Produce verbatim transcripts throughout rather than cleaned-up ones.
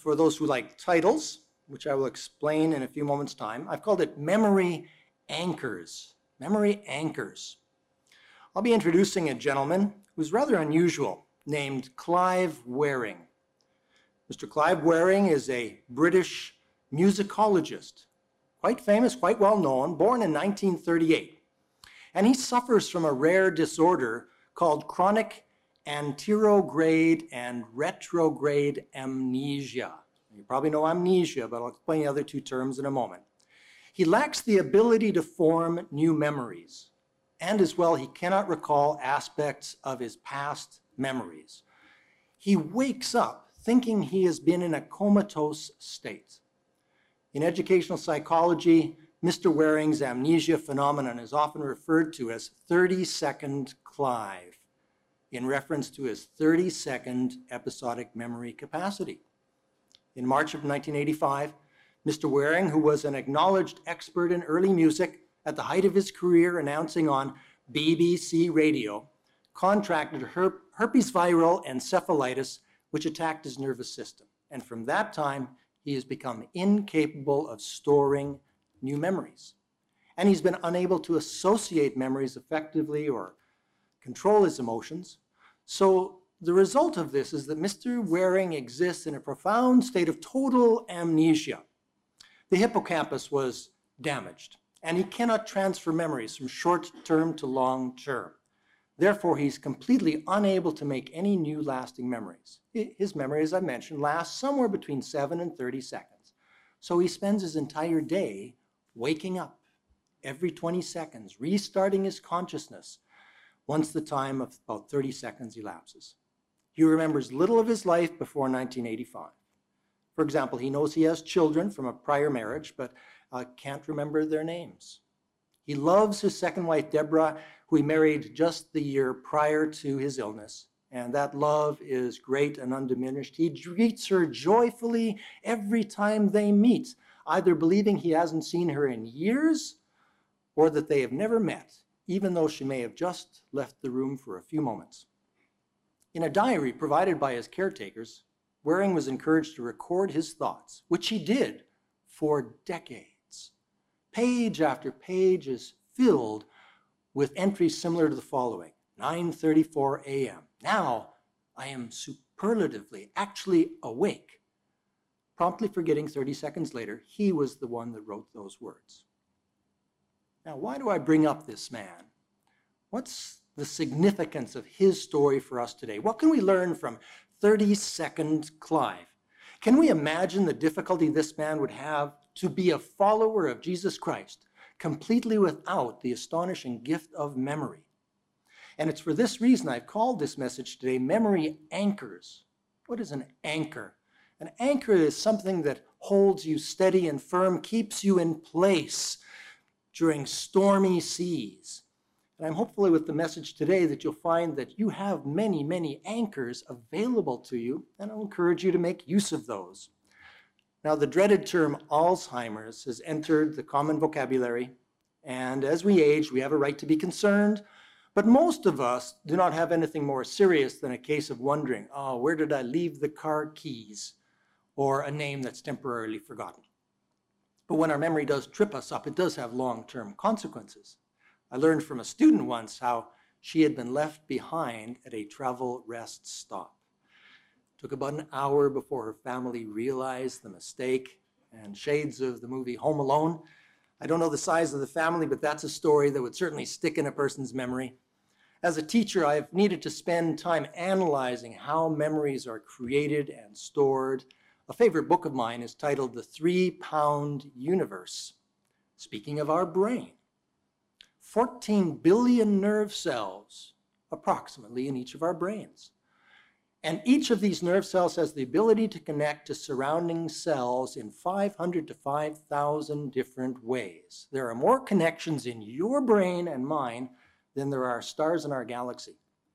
for those who like titles, which I will explain in a few moments' time, I've called it Memory Anchors. Memory Anchors. I'll be introducing a gentleman who's rather unusual, named Clive Wearing. Mister Clive Wearing is a British musicologist, quite famous, quite well known, born in nineteen thirty-eight. And he suffers from a rare disorder called chronic anterograde and retrograde amnesia. You probably know amnesia, but I'll explain the other two terms in a moment. He lacks the ability to form new memories, and as well, he cannot recall aspects of his past memories. He wakes up thinking he has been in a comatose state. In educational psychology, Mister Wearing's amnesia phenomenon is often referred to as thirty-second Clive, in reference to his thirty-second episodic memory capacity. In March of nineteen eighty-five, Mister Wearing, who was an acknowledged expert in early music at the height of his career announcing on B B C Radio, contracted her herpes viral encephalitis, which attacked his nervous system. And from that time, he has become incapable of storing new memories. And he's been unable to associate memories effectively or control his emotions. So the result of this is that Mister Wearing exists in a profound state of total amnesia. The hippocampus was damaged, and he cannot transfer memories from short-term to long-term. Therefore, he's completely unable to make any new lasting memories. His memory, as I mentioned, lasts somewhere between seven and thirty seconds. So he spends his entire day waking up every twenty seconds, restarting his consciousness once the time of about thirty seconds elapses. He remembers little of his life before nineteen eighty-five. For example, he knows he has children from a prior marriage, but uh, can't remember their names. He loves his second wife, Deborah, who he married just the year prior to his illness. And that love is great and undiminished. He greets her joyfully every time they meet, either believing he hasn't seen her in years or that they have never met, even though she may have just left the room for a few moments. In a diary provided by his caretakers, Wearing was encouraged to record his thoughts, which he did for decades. Page after page is filled with entries similar to the following. nine thirty-four a m Now I am superlatively, actually awake. Promptly forgetting thirty seconds later, he was the one that wrote those words. Now, why do I bring up this man? What's the significance of his story for us today? What can we learn from thirty-second Clive? Can we imagine the difficulty this man would have to be a follower of Jesus Christ, completely without the astonishing gift of memory? And it's for this reason I've called this message today, Memory Anchors. What is an anchor? An anchor is something that holds you steady and firm, keeps you in place during stormy seas. And I'm hopefully with the message today that you'll find that you have many, many anchors available to you, and I'll encourage you to make use of those. Now, the dreaded term Alzheimer's has entered the common vocabulary, and as we age, we have a right to be concerned, but most of us do not have anything more serious than a case of wondering, oh, where did I leave the car keys? Or a name that's temporarily forgotten. But when our memory does trip us up, it does have long-term consequences. I learned from a student once how she had been left behind at a travel rest stop. It took about an hour before her family realized the mistake, and shades of the movie Home Alone. I don't know the size of the family, but that's a story that would certainly stick in a person's memory. As a teacher, I've needed to spend time analyzing how memories are created and stored. A favorite book of mine is titled The Three-Pound Universe. Speaking of our brain, fourteen billion nerve cells, approximately, in each of our brains. And each of these nerve cells has the ability to connect to surrounding cells in five hundred to five thousand different ways. There are more connections in your brain and mine than there are stars in our galaxy.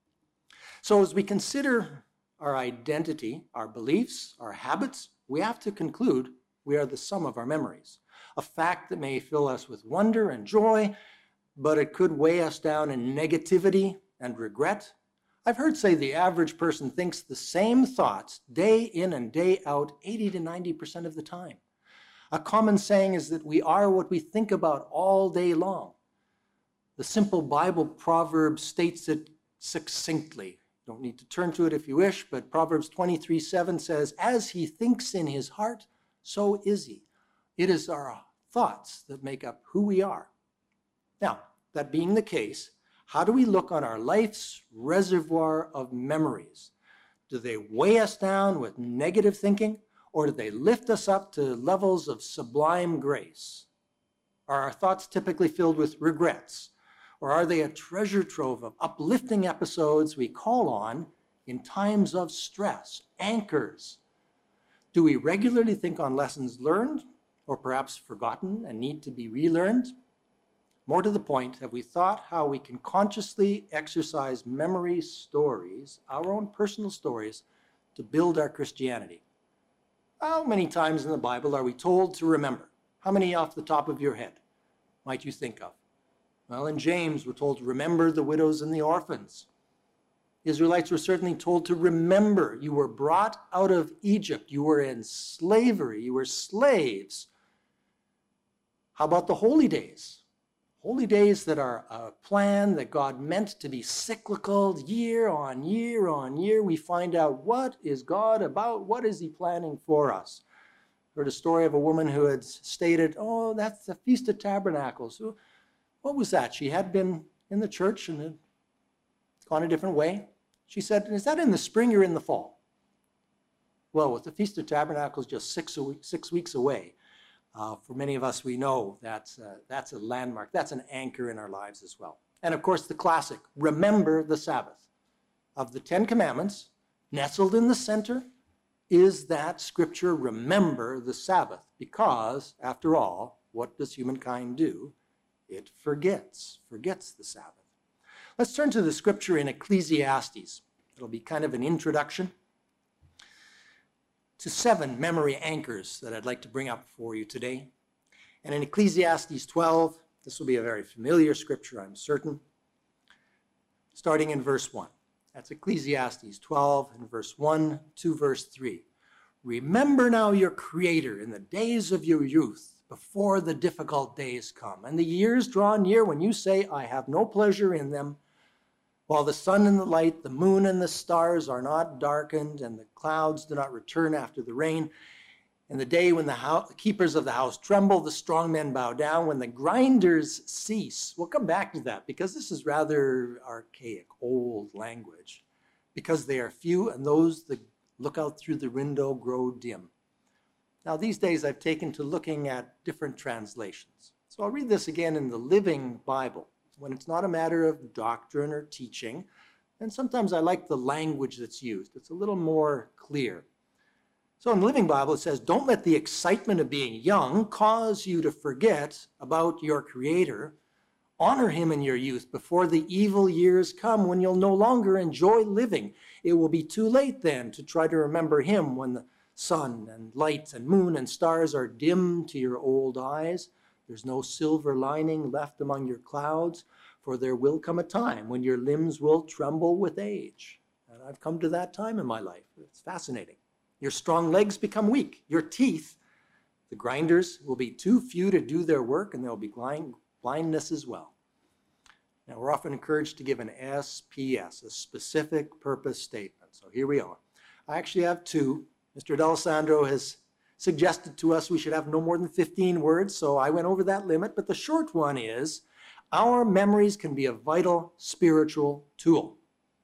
So as we consider our identity, our beliefs, our habits, we have to conclude we are the sum of our memories. A fact that may fill us with wonder and joy, but it could weigh us down in negativity and regret. I've heard say the average person thinks the same thoughts day in and day out eighty to ninety percent of the time. A common saying is that we are what we think about all day long. The simple Bible proverb states it succinctly. You don't need to turn to it if you wish, but Proverbs twenty-three seven says, "As he thinks in his heart, so is he." It is our thoughts that make up who we are. Now, that being the case, how do we look on our life's reservoir of memories? Do they weigh us down with negative thinking, or do they lift us up to levels of sublime grace? Are our thoughts typically filled with regrets, or are they a treasure trove of uplifting episodes we call on in times of stress, anchors? Do we regularly think on lessons learned, or perhaps forgotten and need to be relearned? More to the point, have we thought how we can consciously exercise memory stories, our own personal stories, to build our Christianity? How many times in the Bible are we told to remember? How many off the top of your head might you think of? Well, in James, we're told to remember the widows and the orphans. Israelites were certainly told to remember you were brought out of Egypt. You were in slavery. You were slaves. How about the holy days? Holy days that are a plan that God meant to be cyclical year on year on year. We find out, what is God about? What is he planning for us? Heard a story of a woman who had stated, oh, that's the Feast of Tabernacles. What was that? She had been in the church and had gone a different way. She said, is that in the spring or in the fall? Well, with the Feast of Tabernacles just six, a week, six weeks away, Uh, for many of us, we know that's, uh, that's a landmark. That's an anchor in our lives as well. And of course, the classic, remember the Sabbath. Of the Ten Commandments, nestled in the center is that scripture, remember the Sabbath. Because, after all, what does humankind do? It forgets, forgets the Sabbath. Let's turn to the scripture in Ecclesiastes. It'll be kind of an introduction to seven memory anchors that I'd like to bring up for you today. And in Ecclesiastes twelve, this will be a very familiar scripture, I'm certain, starting in verse one. That's Ecclesiastes twelve and verse one to verse three. Remember now your Creator in the days of your youth, before the difficult days come, and the years draw near when you say, I have no pleasure in them, while the sun and the light, the moon and the stars are not darkened, and the clouds do not return after the rain. In the day when the house, keepers of the house tremble, the strong men bow down, when the grinders cease. We'll come back to that because this is rather archaic, old language, because they are few and those that look out through the window grow dim. Now, these days I've taken to looking at different translations. So I'll read this again in the Living Bible. When it's not a matter of doctrine or teaching, and sometimes I like the language that's used. It's a little more clear. So in the Living Bible, it says, don't let the excitement of being young cause you to forget about your Creator. Honor him in your youth before the evil years come when you'll no longer enjoy living. It will be too late then to try to remember him when the sun and light and moon and stars are dim to your old eyes. There's no silver lining left among your clouds, for there will come a time when your limbs will tremble with age. And I've come to that time in my life. It's fascinating. Your strong legs become weak. Your teeth, the grinders, will be too few to do their work, and there will be blind, blindness as well. Now, we're often encouraged to give an S P S, a specific purpose statement. So here we are. I actually have two. Mister D'Alessandro has suggested to us we should have no more than fifteen words, so I went over that limit. But the short one is, our memories can be a vital spiritual tool.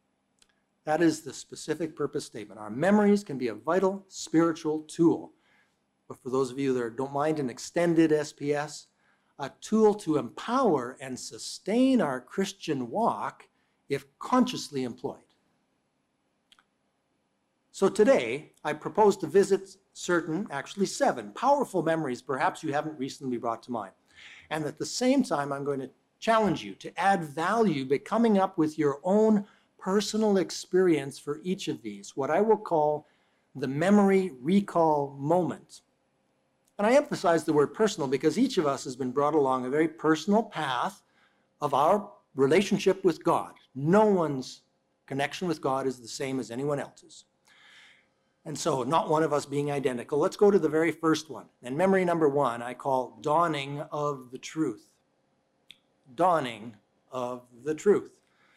That is the specific purpose statement. Our memories can be a vital spiritual tool. But for those of you that don't mind an extended S P S, a tool to empower and sustain our Christian walk if consciously employed. So today, I propose to visit certain, actually seven, powerful memories perhaps you haven't recently brought to mind. And at the same time, I'm going to challenge you to add value by coming up with your own personal experience for each of these, what I will call the memory recall moment. And I emphasize the word personal because each of us has been brought along a very personal path of our relationship with God. No one's connection with God is the same as anyone else's. And so not one of us being identical. Let's go to the very first one. And memory number one, I call dawning of the truth. Dawning of the truth.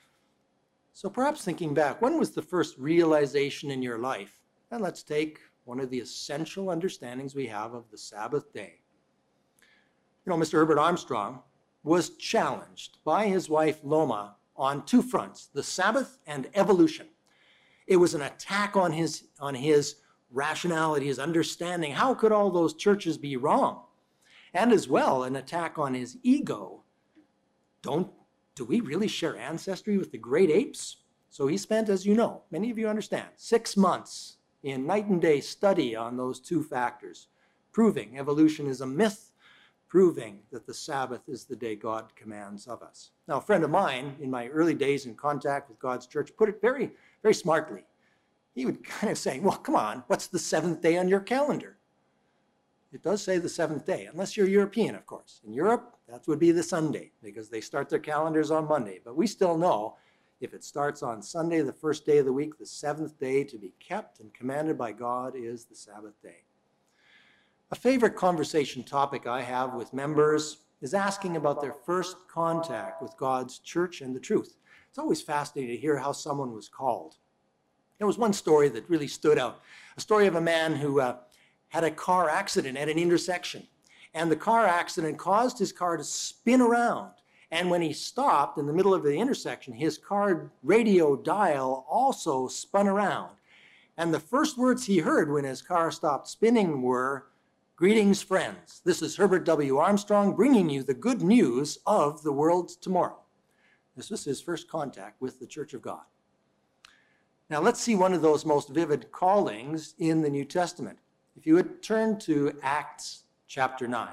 So perhaps thinking back, when was the first realization in your life? And let's take one of the essential understandings we have of the Sabbath day. You know, Mister Herbert Armstrong was challenged by his wife Loma on two fronts, the Sabbath and evolution. It was an attack on his, on his rationality, his understanding. How could all those churches be wrong? And as well, an attack on his ego. Don't, do we really share ancestry with the great apes? So he spent, as you know, many of you understand, six months in night and day study on those two factors, proving evolution is a myth, proving that the Sabbath is the day God commands of us. Now, a friend of mine in my early days in contact with God's church put it very, very smartly. He would kind of say, well, come on, what's the seventh day on your calendar? It does say the seventh day, unless you're European, of course. In Europe, that would be the Sunday, because they start their calendars on Monday. But we still know if it starts on Sunday, the first day of the week, the seventh day to be kept and commanded by God is the Sabbath day. A favorite conversation topic I have with members is asking about their first contact with God's church and the truth. It's always fascinating to hear how someone was called. There was one story that really stood out, a story of a man who uh, had a car accident at an intersection, and the car accident caused his car to spin around. And when he stopped in the middle of the intersection, his car radio dial also spun around. And the first words he heard when his car stopped spinning were, "Greetings, friends. This is Herbert W. Armstrong bringing you the good news of the world's tomorrow." This was his first contact with the Church of God. Now let's see one of those most vivid callings in the New Testament. If you would turn to Acts chapter nine.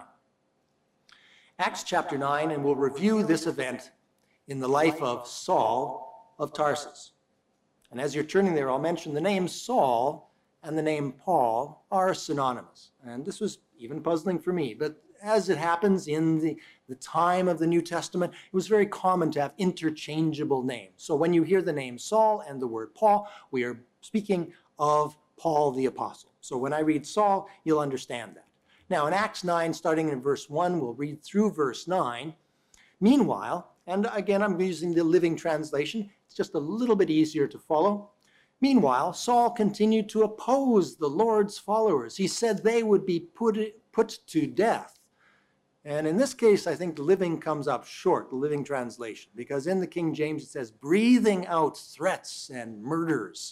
Acts chapter nine, and we'll review this event in the life of Saul of Tarsus. And as you're turning there, I'll mention the name Saul and the name Paul are synonymous. And this was even puzzling for me, but as it happens in the, the time of the New Testament, it was very common to have interchangeable names. So when you hear the name Saul and the word Paul, we are speaking of Paul the Apostle. So when I read Saul, you'll understand that. Now in Acts nine, starting in verse one, we'll read through verse nine. Meanwhile, and again I'm using the Living Translation, it's just a little bit easier to follow. Meanwhile, Saul continued to oppose the Lord's followers. He said they would be put, put to death. And in this case, I think the Living comes up short, the Living Translation, because in the King James it says, breathing out threats and murders.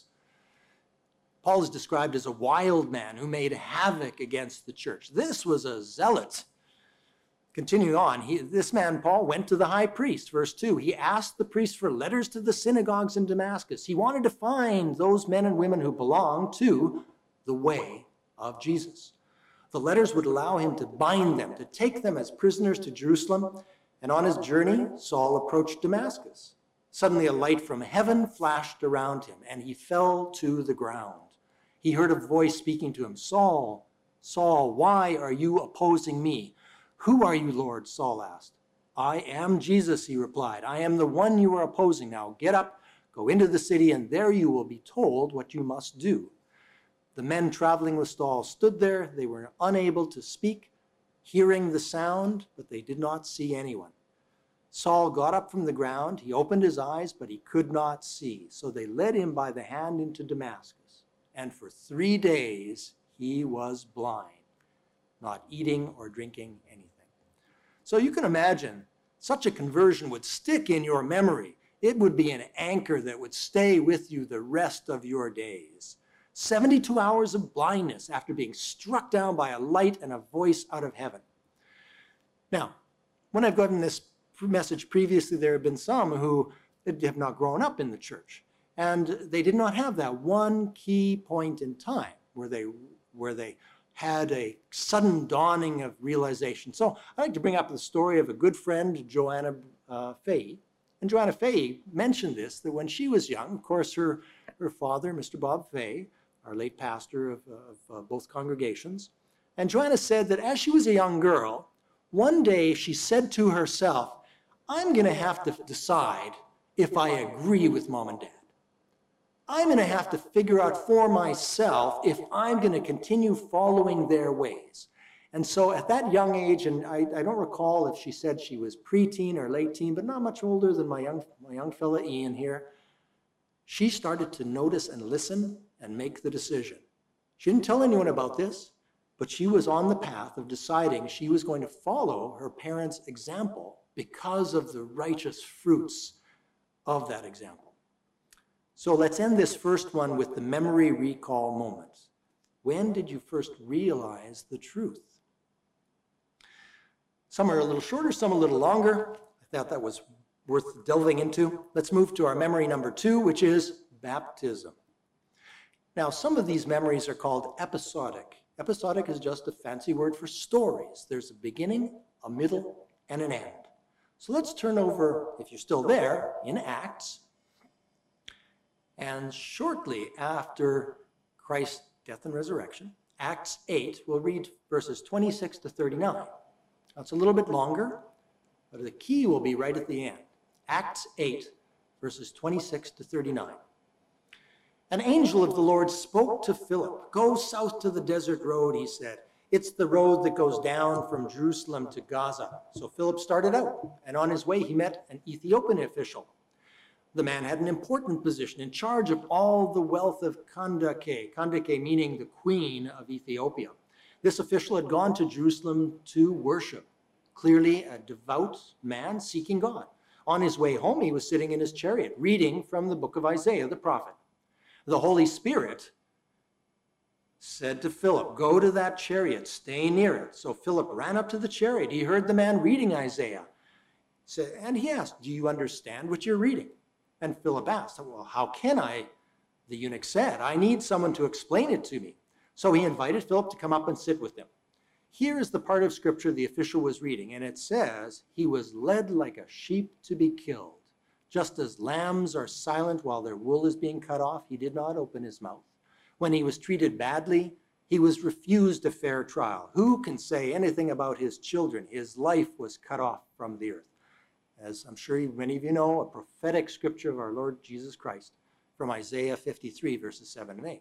Paul is described as a wild man who made havoc against the church. This was a zealot. Continuing on, he, this man, Paul, went to the high priest. Verse two, he asked the priest for letters to the synagogues in Damascus. He wanted to find those men and women who belonged to the way of Jesus. The letters would allow him to bind them, to take them as prisoners to Jerusalem. And on his journey, Saul approached Damascus. Suddenly a light from heaven flashed around him, and he fell to the ground. He heard a voice speaking to him, Saul, Saul, why are you opposing me? Who are you, Lord? Saul asked. I am Jesus, he replied. I am the one you are opposing. Now get up, go into the city, and there you will be told what you must do. The men traveling with Saul stood there. They were unable to speak, hearing the sound, but they did not see anyone. Saul got up from the ground. He opened his eyes, but he could not see. So they led him by the hand into Damascus. And for three days he was blind, not eating or drinking anything. So you can imagine such a conversion would stick in your memory. It would be an anchor that would stay with you the rest of your days. seventy-two hours of blindness after being struck down by a light and a voice out of heaven. Now, when I've gotten this message previously, there have been some who have not grown up in the church. And they did not have that one key point in time where they, where they had a sudden dawning of realization. So I'd like to bring up the story of a good friend, Joanna uh, Fahey. And Joanna Fahey mentioned this, that when she was young, of course, her, her father, Mister Bob Fahey, our late pastor of, of uh, both congregations, and Joanna said that as she was a young girl, one day she said to herself, I'm going to have to decide if I agree with Mom and Dad. I'm going to have to figure out for myself if I'm going to continue following their ways. And so at that young age, and I, I don't recall if she said she was preteen or late teen, but not much older than my young, my young fella Ian here, she started to notice and listen and make the decision. She didn't tell anyone about this, but she was on the path of deciding she was going to follow her parents' example because of the righteous fruits of that example. So let's end this first one with the memory recall moment. When did you first realize the truth? Some are a little shorter, some a little longer. I thought that was worth delving into. Let's move to our memory number two, which is baptism. Now, some of these memories are called episodic. Episodic is just a fancy word for stories. There's a beginning, a middle, and an end. So let's turn over, if you're still there, in Acts. And shortly after Christ's death and resurrection, Acts eight, we'll read verses twenty-six to thirty-nine. That's a little bit longer, but the key will be right at the end. Acts eight, verses twenty-six to thirty-nine. An angel of the Lord spoke to Philip. Go south to the desert road, he said. It's the road that goes down from Jerusalem to Gaza. So Philip started out, and on his way he met an Ethiopian official. The man had an important position in charge of all the wealth of Kandake, Kandake meaning the queen of Ethiopia. This official had gone to Jerusalem to worship, clearly a devout man seeking God. On his way home, he was sitting in his chariot, reading from the book of Isaiah the prophet. The Holy Spirit said to Philip, go to that chariot, stay near it. So Philip ran up to the chariot. He heard the man reading Isaiah. And he asked, do you understand what you're reading? And Philip asked, well, how can I? The eunuch said, I need someone to explain it to me. So he invited Philip to come up and sit with him. Here is the part of scripture the official was reading, and it says, he was led like a sheep to be killed. Just as lambs are silent while their wool is being cut off, he did not open his mouth. When he was treated badly, he was refused a fair trial. Who can say anything about his children? His life was cut off from the earth. As I'm sure many of you know, a prophetic scripture of our Lord Jesus Christ from Isaiah fifty-three, verses seven and eight.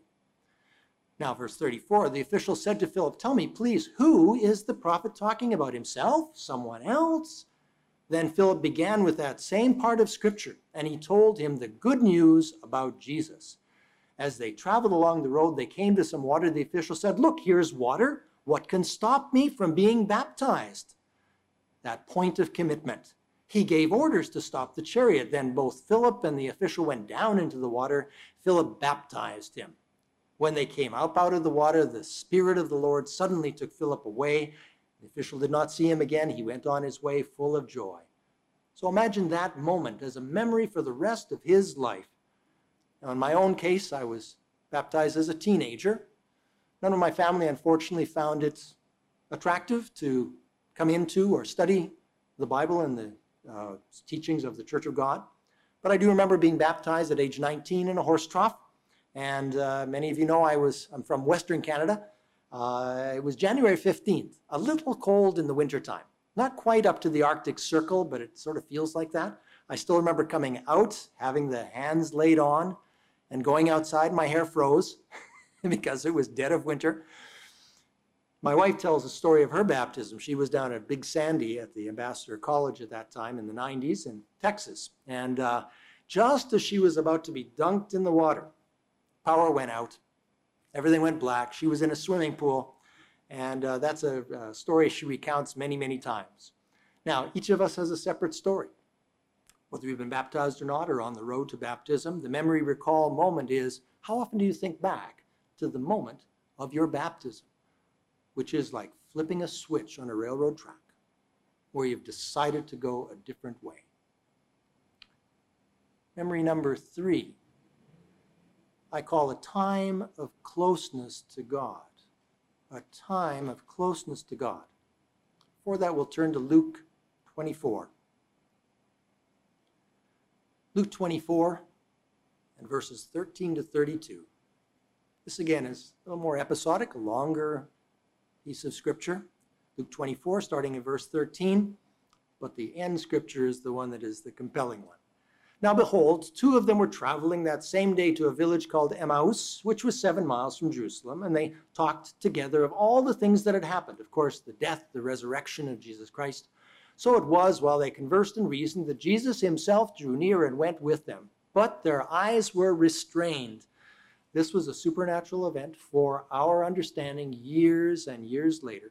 Now, verse thirty-four, the official said to Philip, tell me, please, who is the prophet talking about? Himself? Someone else? Then Philip began with that same part of scripture, and he told him the good news about Jesus. As they traveled along the road, they came to some water. The official said, look, here's water. What can stop me from being baptized? That point of commitment. He gave orders to stop the chariot. Then both Philip and the official went down into the water. Philip baptized him. When they came up out of the water, the Spirit of the Lord suddenly took Philip away. The official did not see him again. He went on his way full of joy. So imagine that moment as a memory for the rest of his life. Now, in my own case, I was baptized as a teenager. None of my family, unfortunately, found it attractive to come into or study the Bible and the uh, teachings of the Church of God. But I do remember being baptized at age nineteen in a horse trough. And uh, many of you know I was, I'm from Western Canada. Uh, it was January fifteenth, a little cold in the wintertime. Not quite up to the Arctic Circle, but it sort of feels like that. I still remember coming out, having the hands laid on, and going outside. My hair froze because it was dead of winter. My wife tells a story of her baptism. She was down at Big Sandy at the Ambassador College at that time in the nineties in Texas. And uh, just as she was about to be dunked in the water, power went out. Everything went black. She was in a swimming pool. And uh, that's a, a story she recounts many, many times. Now, each of us has a separate story. Whether you've been baptized or not, or on the road to baptism, the memory recall moment is, how often do you think back to the moment of your baptism, which is like flipping a switch on a railroad track, where you've decided to go a different way? Memory number three, I call a time of closeness to God. A time of closeness to God. For that, we'll turn to Luke twenty-four. Luke twenty-four and verses thirteen to thirty-two. This again is a little more episodic, a longer piece of scripture. Luke twenty-four, starting in verse thirteen, but the end scripture is the one that is the compelling one. Now behold, two of them were traveling that same day to a village called Emmaus, which was seven miles from Jerusalem, and they talked together of all the things that had happened. Of course, the death, the resurrection of Jesus Christ. So it was, while they conversed and reasoned, that Jesus himself drew near and went with them. But their eyes were restrained. This was a supernatural event for our understanding years and years later.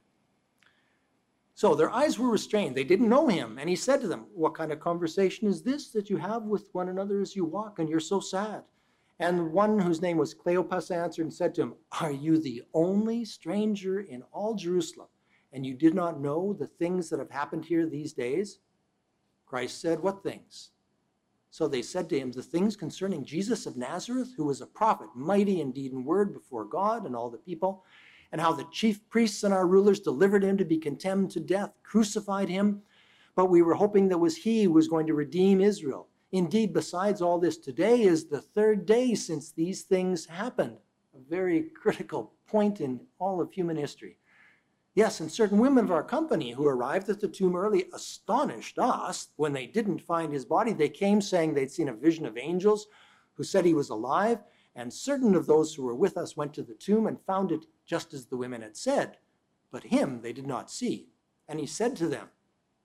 So their eyes were restrained. They didn't know him. And he said to them, what kind of conversation is this that you have with one another as you walk, and you're so sad? And one whose name was Cleopas answered and said to him, are you the only stranger in all Jerusalem, and you did not know the things that have happened here these days? Christ said, what things? So they said to him, the things concerning Jesus of Nazareth, who was a prophet, mighty in deed and word before God and all the people, and how the chief priests and our rulers delivered him to be condemned to death, crucified him, but we were hoping that was he who was going to redeem Israel. Indeed, besides all this, today is the third day since these things happened, a very critical point in all of human history. Yes, and certain women of our company who arrived at the tomb early astonished us when they didn't find his body. They came saying they'd seen a vision of angels who said he was alive, and certain of those who were with us went to the tomb and found it just as the women had said, but him they did not see. And he said to them,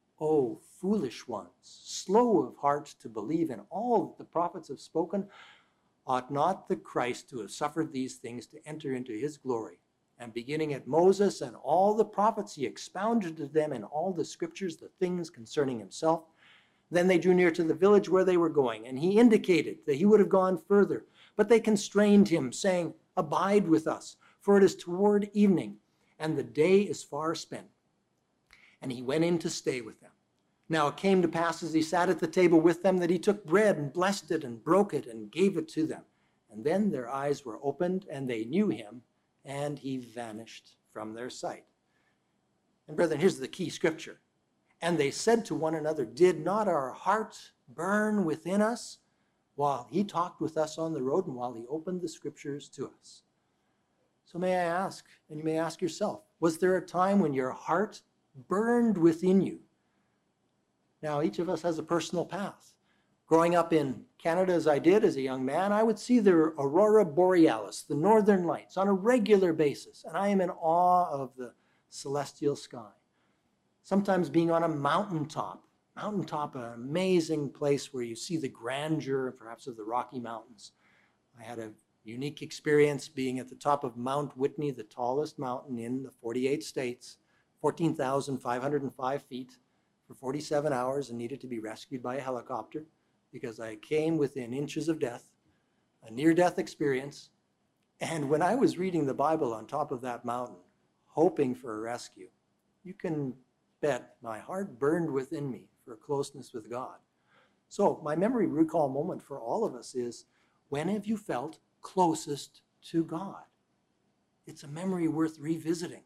O foolish ones, slow of heart to believe in all that the prophets have spoken, ought not the Christ to have suffered these things to enter into his glory? And beginning at Moses and all the prophets, he expounded to them in all the scriptures the things concerning himself. Then they drew near to the village where they were going, and he indicated that he would have gone further. But they constrained him, saying, abide with us, for it is toward evening, and the day is far spent. And he went in to stay with them. Now it came to pass as he sat at the table with them that he took bread and blessed it and broke it and gave it to them. And then their eyes were opened, and they knew him, and he vanished from their sight. And brethren, here's the key scripture. And they said to one another, did not our hearts burn within us while he talked with us on the road and while he opened the scriptures to us? So may I ask, and you may ask yourself, was there a time when your heart burned within you? Now, each of us has a personal path. Growing up in Canada as I did as a young man, I would see the aurora borealis, the northern lights, on a regular basis, and I am in awe of the celestial sky. Sometimes being on a mountaintop, mountaintop, an amazing place where you see the grandeur, perhaps, of the Rocky Mountains. I had a unique experience being at the top of Mount Whitney, the tallest mountain in the forty-eight states, fourteen thousand five hundred five feet, for forty-seven hours, and needed to be rescued by a helicopter because I came within inches of death, a near-death experience. And when I was reading the Bible on top of that mountain, hoping for a rescue, you can bet my heart burned within me for closeness with God. So my memory recall moment for all of us is, when have you felt closest to God? It's a memory worth revisiting.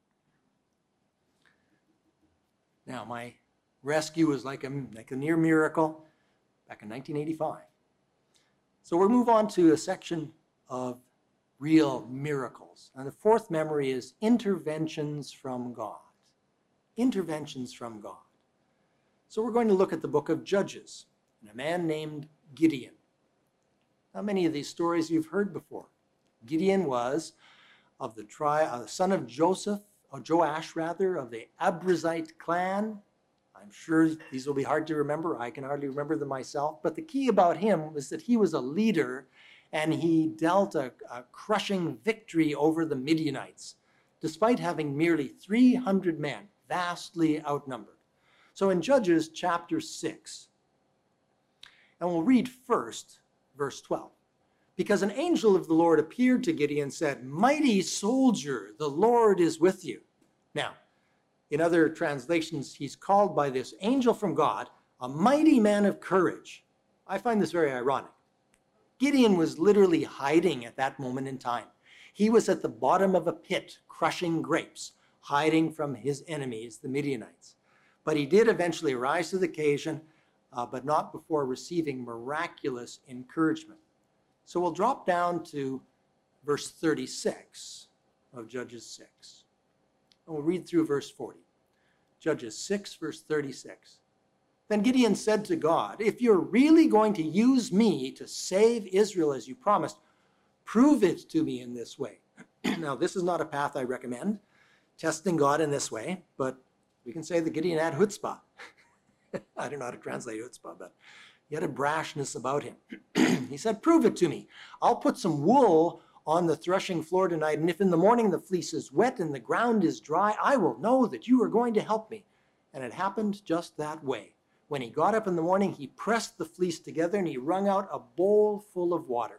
Now, my rescue was like a, like a near miracle back in nineteen eighty-five. So we'll move on to a section of real miracles. And the fourth memory is interventions from God. Interventions from God. So we're going to look at the book of Judges and a man named Gideon. How many of these stories you've heard before? Gideon was of the tribe, uh, the son of Joseph, or Joash rather, of the Abrazite clan. I'm sure these will be hard to remember. I can hardly remember them myself. But the key about him was that he was a leader, and he dealt a, a crushing victory over the Midianites, despite having merely three hundred men, vastly outnumbered. So in Judges chapter six, and we'll read first verse twelve. Because an angel of the Lord appeared to Gideon and said, mighty soldier, the Lord is with you. Now, in other translations, he's called by this angel from God a mighty man of courage. I find this very ironic. Gideon was literally hiding at that moment in time. He was at the bottom of a pit, crushing grapes, hiding from his enemies, the Midianites. But he did eventually rise to the occasion, uh, but not before receiving miraculous encouragement. So we'll drop down to verse thirty-six of Judges six. And we'll read through verse forty. Judges six, verse thirty-six. Then Gideon said to God, if you're really going to use me to save Israel as you promised, prove it to me in this way. Now, this is not a path I recommend, testing God in this way, but we can say that Gideon had chutzpah. I don't know how to translate chutzpah, but he had a brashness about him. He said, prove it to me. I'll put some wool on the threshing floor tonight, and if in the morning the fleece is wet and the ground is dry, I will know that you are going to help me. And it happened just that way. When he got up in the morning, he pressed the fleece together and he wrung out a bowl full of water.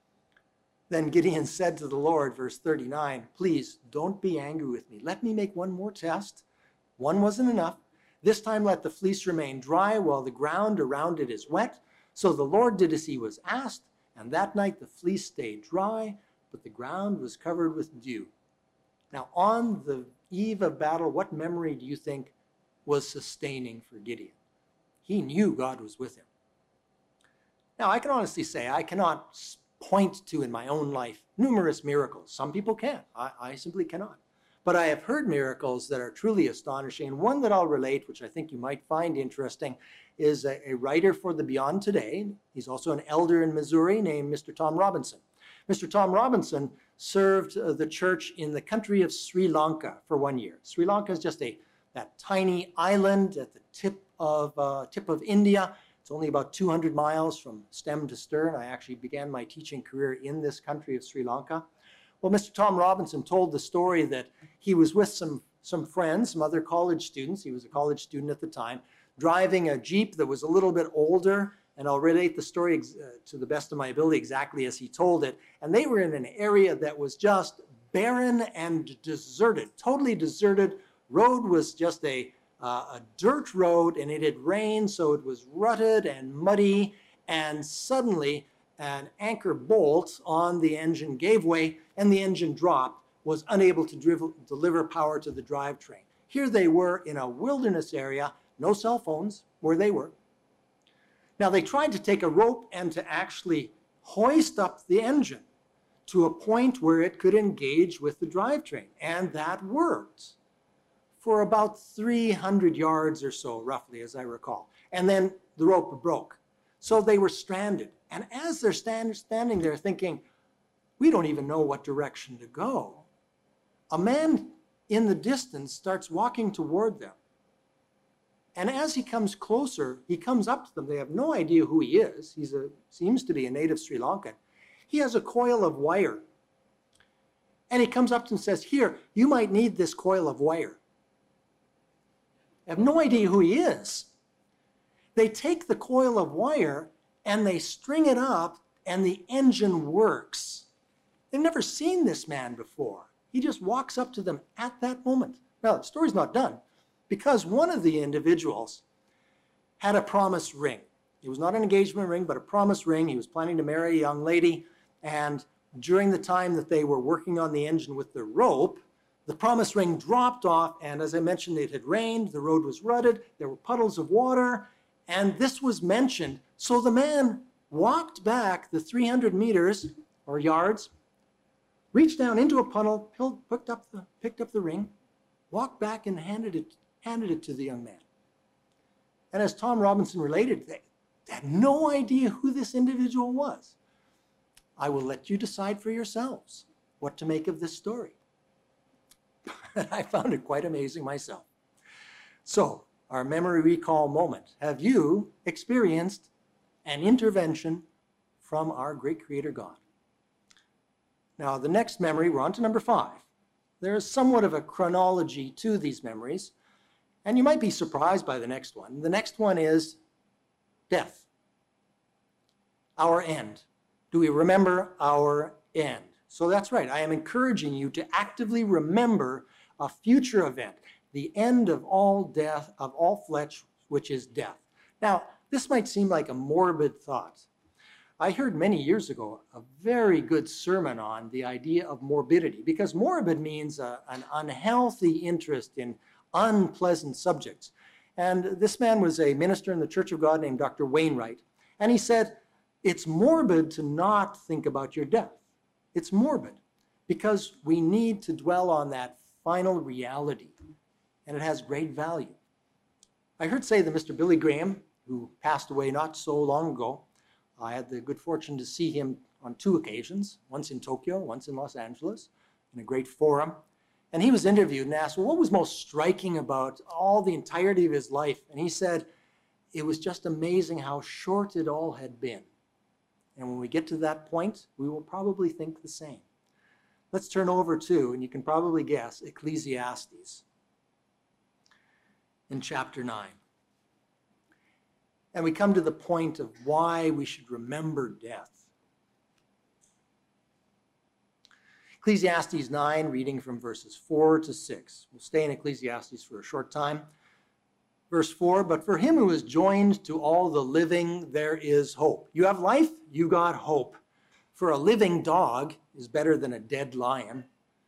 Then Gideon said to the Lord, verse thirty-nine, please don't be angry with me. Let me make one more test. One wasn't enough. This time let the fleece remain dry while the ground around it is wet. So the Lord did as he was asked, and that night the fleece stayed dry, but the ground was covered with dew. Now on the eve of battle, what memory do you think was sustaining for Gideon? He knew God was with him. Now I can honestly say I cannot point to in my own life numerous miracles. Some people can. I, I simply cannot. But I have heard miracles that are truly astonishing. And one that I'll relate, which I think you might find interesting, is a, a writer for the Beyond Today. He's also an elder in Missouri named Mister Tom Robinson. Mister Tom Robinson served uh, the church in the country of Sri Lanka for one year. Sri Lanka is just a that tiny island at the tip of uh, tip of India. It's only about two hundred miles from stem to stern. I actually began my teaching career in this country of Sri Lanka. Well, Mister Tom Robinson told the story that he was with some, some friends, some other college students. He was a college student at the time, driving a Jeep that was a little bit older. And I'll relate the story ex- uh, to the best of my ability exactly as he told it. And they were in an area that was just barren and deserted, totally deserted. Road was just a Uh, a dirt road, and it had rained, so it was rutted and muddy, and suddenly an anchor bolt on the engine gave way and the engine dropped, was unable to drivel, deliver power to the drivetrain. Here they were in a wilderness area, no cell phones where they were. Now they tried to take a rope and to actually hoist up the engine to a point where it could engage with the drivetrain, and that worked for about three hundred yards or so, roughly, as I recall. And then the rope broke. So they were stranded. And as they're stand, standing there thinking, we don't even know what direction to go, a man in the distance starts walking toward them. And as he comes closer, he comes up to them. They have no idea who he is. He seems to be a native Sri Lankan. He has a coil of wire. And he comes up and says, here, you might need this coil of wire. Have no idea who he is. They take the coil of wire and they string it up and the engine works. They've never seen this man before. He just walks up to them at that moment. Now, the story's not done because one of the individuals had a promise ring. It was not an engagement ring, but a promise ring. He was planning to marry a young lady, and during the time that they were working on the engine with the rope, the promise ring dropped off, and as I mentioned, it had rained, the road was rutted, there were puddles of water, and this was mentioned. So the man walked back the three hundred meters or yards, reached down into a puddle, picked up the, picked up the ring, walked back and handed it, handed it to the young man. And as Tom Robinson related, they had no idea who this individual was. I will let you decide for yourselves what to make of this story. I found it quite amazing myself. So, our memory recall moment. Have you experienced an intervention from our great Creator God? Now, the next memory, we're on to number five. There is somewhat of a chronology to these memories, and you might be surprised by the next one. The next one is death. Our end. Do we remember our end? So that's right. I am encouraging you to actively remember a future event, the end of all death, of all flesh, which is death. Now, this might seem like a morbid thought. I heard many years ago a very good sermon on the idea of morbidity, because morbid means a, an unhealthy interest in unpleasant subjects. And this man was a minister in the Church of God named Doctor Wainwright. And he said, it's morbid to not think about your death. It's morbid because we need to dwell on that final reality, and it has great value. I heard say that Mister Billy Graham, who passed away not so long ago, I had the good fortune to see him on two occasions, once in Tokyo, once in Los Angeles, in a great forum. And he was interviewed and asked, well, what was most striking about all the entirety of his life? And he said, it was just amazing how short it all had been. And when we get to that point, we will probably think the same. Let's turn over to, and you can probably guess, Ecclesiastes in chapter nine. And we come to the point of why we should remember death. Ecclesiastes nine, reading from verses four to six. We'll stay in Ecclesiastes for a short time. Verse four, but for him who is joined to all the living, there is hope. You have life, you got hope. For a living dog is better than a dead lion.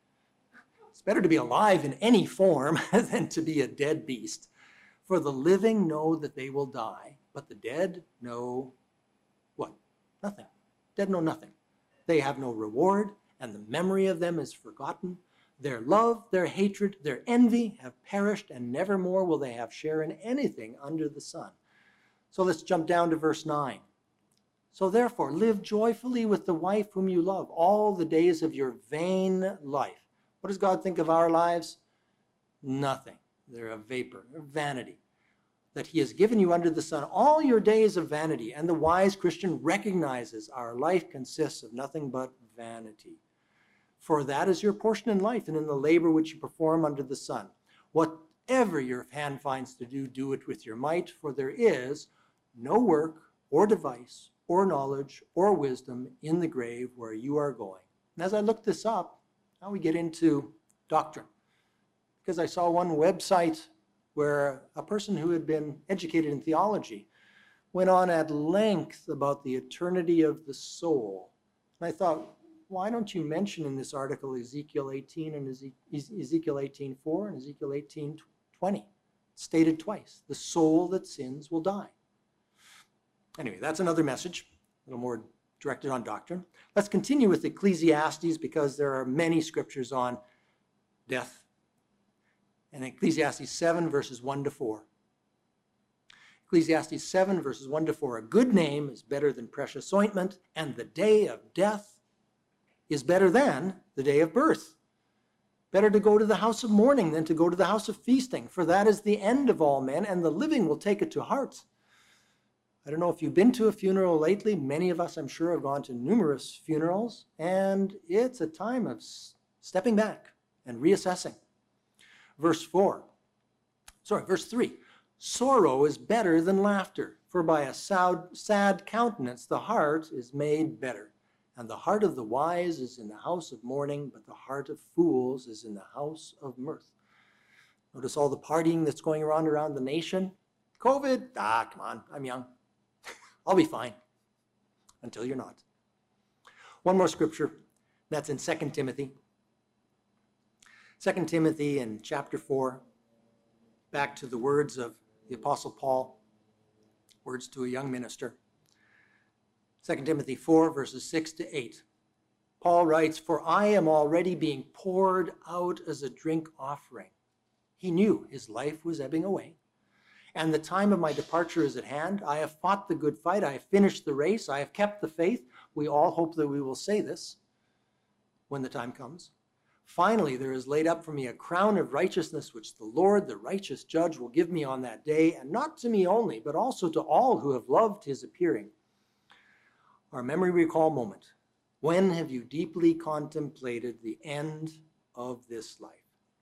It's better to be alive in any form than to be a dead beast. For the living know that they will die, but the dead know what? Nothing. Dead know nothing. They have no reward, and the memory of them is forgotten. Their love, their hatred, their envy have perished, and nevermore will they have share in anything under the sun. So let's jump down to verse nine. So therefore, live joyfully with the wife whom you love all the days of your vain life. What does God think of our lives? Nothing. They're a vapor, a vanity. That he has given you under the sun all your days of vanity, and the wise Christian recognizes our life consists of nothing but vanity. For that is your portion in life and in the labor which you perform under the sun. Whatever your hand finds to do, do it with your might, for there is no work or device or knowledge or wisdom in the grave where you are going. And as I looked this up, now we get into doctrine. Because I saw one website where a person who had been educated in theology went on at length about the eternity of the soul. And I thought, why don't you mention in this article Ezekiel eighteen and Ezekiel eighteen four and Ezekiel eighteen twenty, stated twice, the soul that sins will die. Anyway, that's another message, a little more directed on doctrine. Let's continue with Ecclesiastes because there are many scriptures on death. And Ecclesiastes seven, verses one to four. Ecclesiastes seven, verses one to four. A good name is better than precious ointment, and the day of death is better than the day of birth. Better to go to the house of mourning than to go to the house of feasting, for that is the end of all men, and the living will take it to heart. I don't know if you've been to a funeral lately. Many of us, I'm sure, have gone to numerous funerals, and it's a time of stepping back and reassessing. Verse four, sorry, verse three. Sorrow is better than laughter, for by a sad, sad countenance the heart is made better. And the heart of the wise is in the house of mourning, but the heart of fools is in the house of mirth. Notice all the partying that's going around around the nation. COVID, ah, come on, I'm young. I'll be fine. Until you're not. One more scripture, that's in Second Timothy. Second Timothy in chapter four, back to the words of the Apostle Paul, words to a young minister. Second Timothy four, verses six to eight. Paul writes, for I am already being poured out as a drink offering. He knew his life was ebbing away, and the time of my departure is at hand. I have fought the good fight. I have finished the race. I have kept the faith. We all hope that we will say this when the time comes. Finally, there is laid up for me a crown of righteousness, which the Lord, the righteous judge, will give me on that day, and not to me only, but also to all who have loved his appearing. Our memory recall moment. When have you deeply contemplated the end of this life?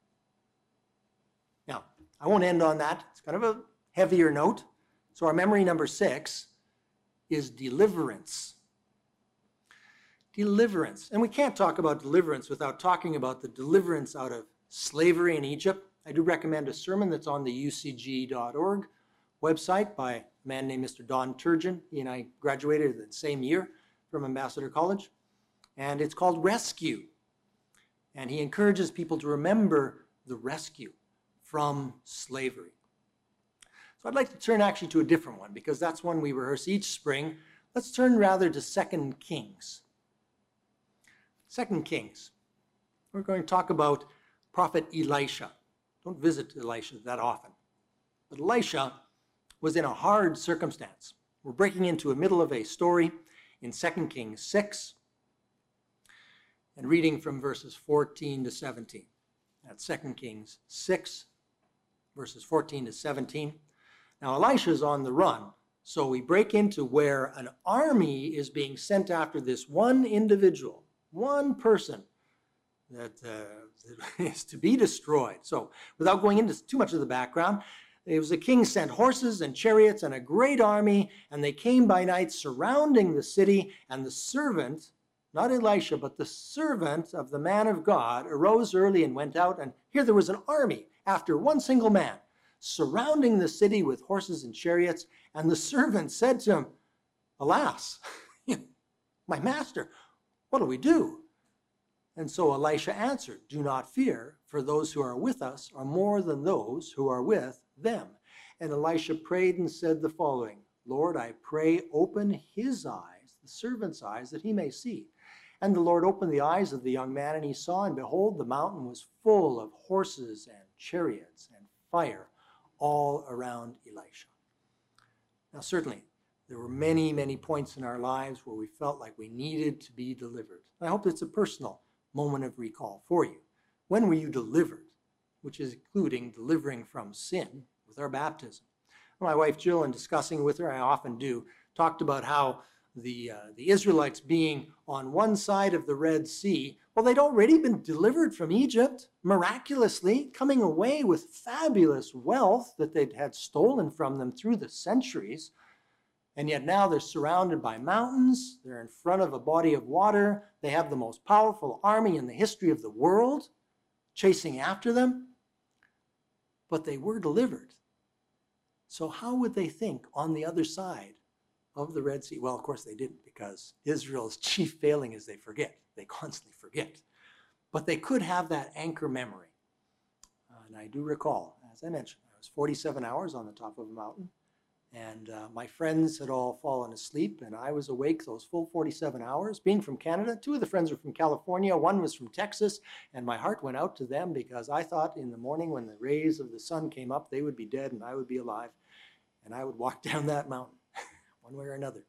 Now, I won't end on that. It's kind of a heavier note. So our memory number six is deliverance. Deliverance. And we can't talk about deliverance without talking about the deliverance out of slavery in Egypt. I do recommend a sermon that's on the U C G dot org website by a man named Mister Don Turgeon. He and I graduated the same year from Ambassador College. And it's called Rescue. And he encourages people to remember the rescue from slavery. So I'd like to turn actually to a different one because that's one we rehearse each spring. Let's turn rather to Second Kings. Second Kings. We're going to talk about Prophet Elisha. Don't visit Elisha that often. But Elisha was in a hard circumstance. We're breaking into the middle of a story in Second Kings six and reading from verses fourteen to seventeen. That's Second Kings six, verses fourteen to seventeen. Now Elisha's on the run, so we break into where an army is being sent after this one individual, one person that, uh, that is to be destroyed. So without going into too much of the background, it was a king sent horses and chariots and a great army, and they came by night surrounding the city, and the servant, not Elisha, but the servant of the man of God, arose early and went out, and here there was an army after one single man, surrounding the city with horses and chariots, and the servant said to him, "Alas, my master, what do we do?" And so Elisha answered, "Do not fear, for those who are with us are more than those who are with them." And Elisha prayed and said the following, "Lord, I pray, open his eyes, the servant's eyes, that he may see." And the Lord opened the eyes of the young man, and he saw, and behold, the mountain was full of horses and chariots and fire all around Elisha. Now, certainly, there were many, many points in our lives where we felt like we needed to be delivered. I hope it's a personal moment of recall for you. When were you delivered? Which is including delivering from sin with our baptism. My wife Jill, in discussing with her, I often do, talked about how the, uh, the Israelites being on one side of the Red Sea, well, they'd already been delivered from Egypt, miraculously, coming away with fabulous wealth that they'd had stolen from them through the centuries. And yet now they're surrounded by mountains, they're in front of a body of water, they have the most powerful army in the history of the world chasing after them, but they were delivered. So how would they think on the other side of the Red Sea? Well, of course they didn't, because Israel's chief failing is they forget. They constantly forget. But they could have that anchor memory. Uh, and I do recall, as I mentioned, I was forty-seven hours on the top of a mountain, and uh, my friends had all fallen asleep, and I was awake those full forty-seven hours. Being from Canada, two of the friends were from California, one was from Texas, and my heart went out to them because I thought in the morning when the rays of the sun came up, they would be dead and I would be alive, and I would walk down that mountain one way or another.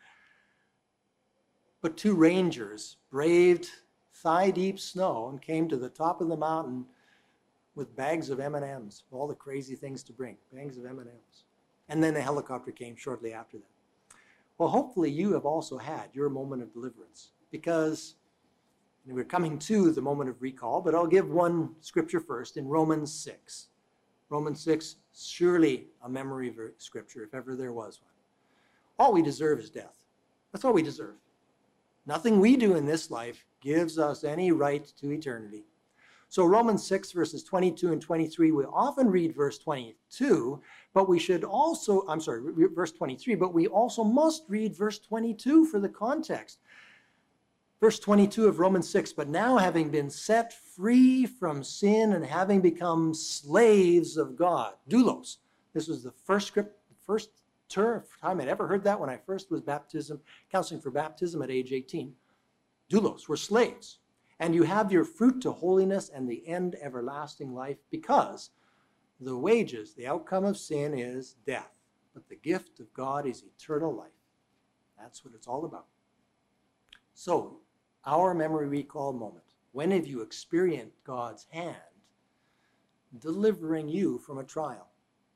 But two rangers braved thigh-deep snow and came to the top of the mountain with bags of M and M's, all the crazy things to bring, bags of M and M's. And then a helicopter came shortly after that. Well, hopefully you have also had your moment of deliverance, because we're coming to the moment of recall, but I'll give one scripture first in Romans six. Romans six, surely a memory scripture, if ever there was one. All we deserve is death. That's all we deserve. Nothing we do in this life gives us any right to eternity. So Romans six, verses twenty-two and twenty-three, we often read verse twenty-two, but we should also, I'm sorry, verse twenty-three, but we also must read verse twenty-two for the context. Verse twenty-two of Romans six, "But now having been set free from sin and having become slaves of God," doulos. This was the first script, first term, time I'd ever heard that when I first was baptism, counseling for baptism at age eighteen. Doulos, we're slaves. "And you have your fruit to holiness and the end everlasting life, because the wages, the outcome of sin is death, but the gift of God is eternal life." That's what it's all about. So, our memory recall moment. When have you experienced God's hand delivering you from a trial?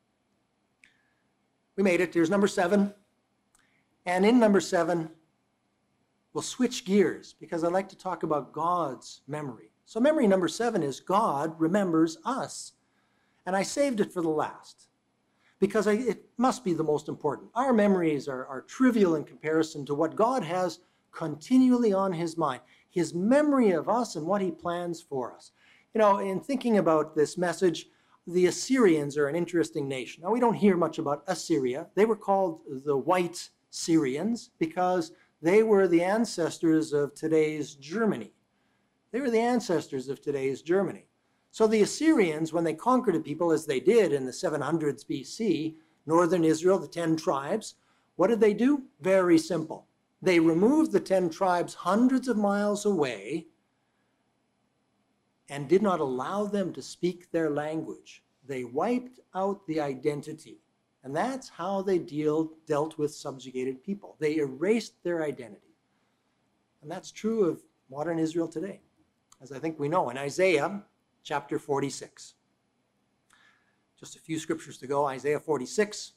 We made it. Here's number seven. And in number seven, we'll switch gears because I like to talk about God's memory. So memory number seven is God remembers us. And I saved it for the last because I, it must be the most important. Our memories are, are trivial in comparison to what God has continually on his mind. His memory of us and what he plans for us. You know, in thinking about this message, the Assyrians are an interesting nation. Now, we don't hear much about Assyria. They were called the White Syrians because they were the ancestors of today's Germany. They were the ancestors of today's Germany. So the Assyrians, when they conquered a people, as they did in the seven hundreds B C, northern Israel, the ten tribes, what did they do? Very simple. They removed the ten tribes hundreds of miles away and did not allow them to speak their language. They wiped out the identity. And that's how they deal, dealt with subjugated people. They erased their identity. And that's true of modern Israel today, as I think we know in Isaiah chapter forty-six. Just a few scriptures to go, Isaiah forty-six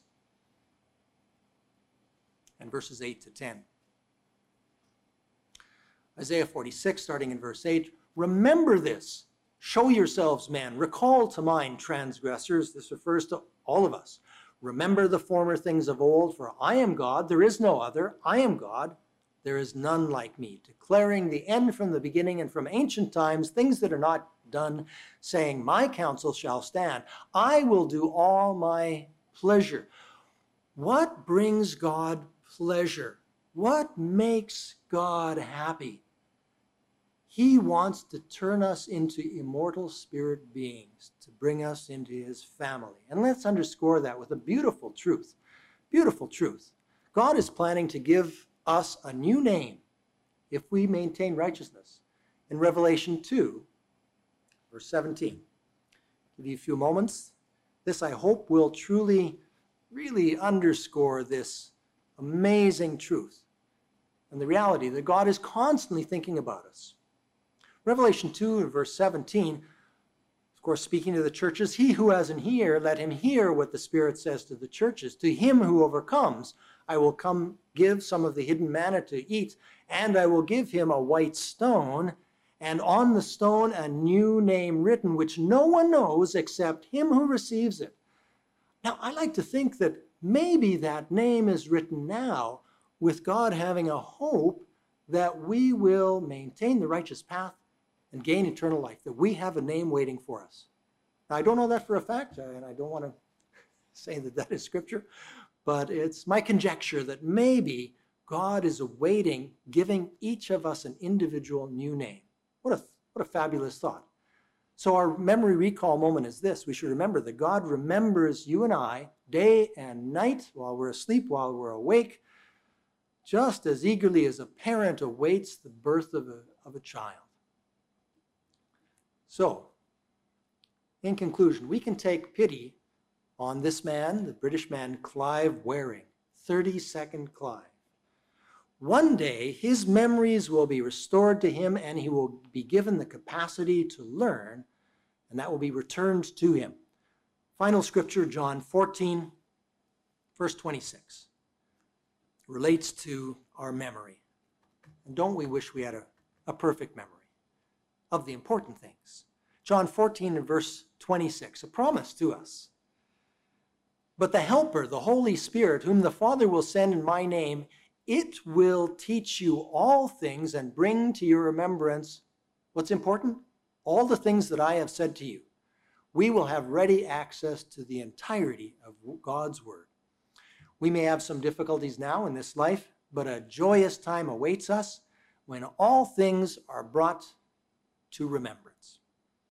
and verses eight to ten. Isaiah forty-six, starting in verse eight, remember this, show yourselves men, recall to mind transgressors. This refers to all of us. Remember the former things of old, for I am God, there is no other. I am God, there is none like me, declaring the end from the beginning and from ancient times, things that are not done, saying, my counsel shall stand. I will do all my pleasure. What brings God pleasure? What makes God happy? He wants to turn us into immortal spirit beings, to bring us into his family. And let's underscore that with a beautiful truth. Beautiful truth. God is planning to give us a new name if we maintain righteousness. In Revelation two, verse seventeen. Give you a few moments. This, I hope, will truly, really underscore this amazing truth and the reality that God is constantly thinking about us. Revelation two, verse seventeen, of course, speaking to the churches, he who has an ear, let him hear what the Spirit says to the churches. To him who overcomes, I will come give some of the hidden manna to eat, and I will give him a white stone, and on the stone a new name written, which no one knows except him who receives it. Now, I like to think that maybe that name is written now with God having a hope that we will maintain the righteous path and gain eternal life, that we have a name waiting for us. Now, I don't know that for a fact, and I don't want to say that that is scripture, but it's my conjecture that maybe God is awaiting giving each of us an individual new name. What a, what a fabulous thought. So our memory recall moment is this. We should remember that God remembers you and I day and night, while we're asleep, while we're awake, just as eagerly as a parent awaits the birth of a, of a child. So, in conclusion, we can take pity on this man, the British man Clive Waring, thirty-second Clive. One day, his memories will be restored to him and he will be given the capacity to learn, and that will be returned to him. Final scripture, John fourteen, verse twenty-six, relates to our memory. And don't we wish we had a, a perfect memory of the important things? John fourteen and verse twenty-six, a promise to us. But the Helper, the Holy Spirit, whom the Father will send in my name, it will teach you all things and bring to your remembrance what's important? All the things that I have said to you. We will have ready access to the entirety of God's Word. We may have some difficulties now in this life, but a joyous time awaits us when all things are brought to remembrance.